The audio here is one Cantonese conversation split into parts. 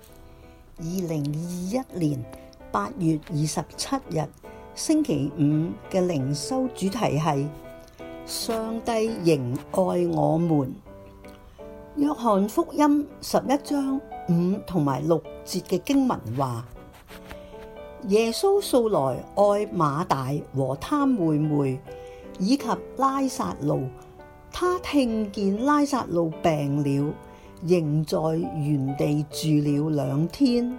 2021年8月27日星期五嘅靈修主題係上帝仍愛我們。約翰福音11章5同埋6節嘅經文話，耶穌素來愛馬大和他妹妹以及拉撒路，他聽見拉撒路病了，仍在原地住了2天。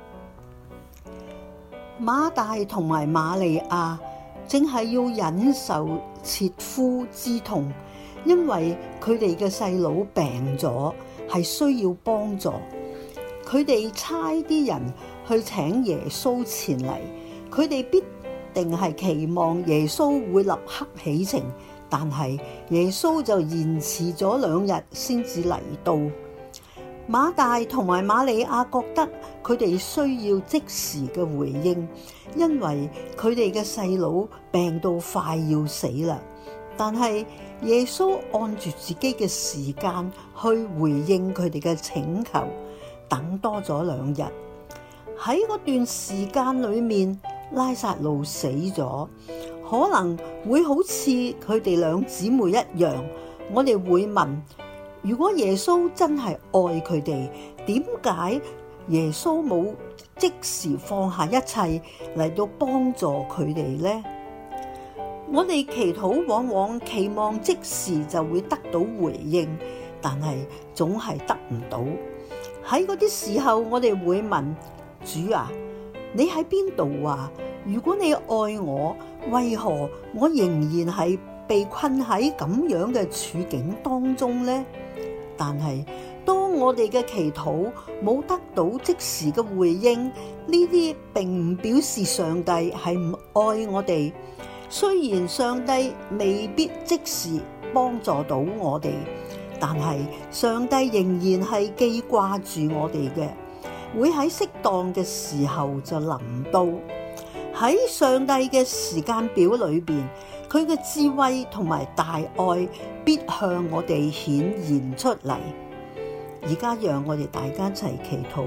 馬大同埋瑪利亞正係要忍受切膚之痛，因為佢哋嘅細佬病咗，係需要幫助。佢哋差啲人去請耶穌前嚟，佢哋必定係期望耶穌會立刻起程，但係耶穌就延遲咗2日先至嚟到。馬大同埋瑪利亞覺得佢哋需要即時嘅回應，因為佢哋嘅細佬病到快要死啦。但係耶穌按住自己嘅時間去回應佢哋嘅請求，等多咗2日。喺嗰段時間裏面，拉撒路死咗，可能會好似佢哋2姊妹一樣。我哋會問，如果耶穌真係愛佢哋，點解耶穌冇即時放下一切嚟到幫助佢哋呢？我哋祈禱往往期望即時就會得到回應，但係總係得唔到。喺嗰啲時候，我哋會問，主啊，你喺邊度啊？如果你愛我，為何我仍然係被困喺咁樣嘅處境當中呢？但係當我哋嘅祈禱冇得到即時嘅回應，呢啲並唔表示上帝係唔愛我哋。雖然上帝未必即時幫助到我哋，但係上帝仍然係記掛住我哋嘅，會喺適當嘅時候就臨到。喺上帝嘅時間表裏邊，佢嘅智慧同埋大愛必向我哋顯現出嚟。而家讓我哋大家一齊祈禱。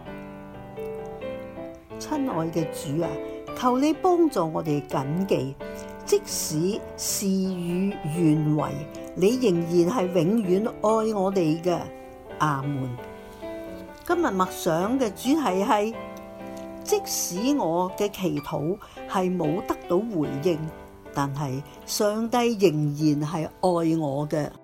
親愛嘅主啊，求你幫助我哋謹記，即使事與願違，你仍然係永遠愛我哋嘅。阿門。今日默想嘅主題係，即使我嘅祈禱係冇得到回應，但係上帝仍然係愛我嘅。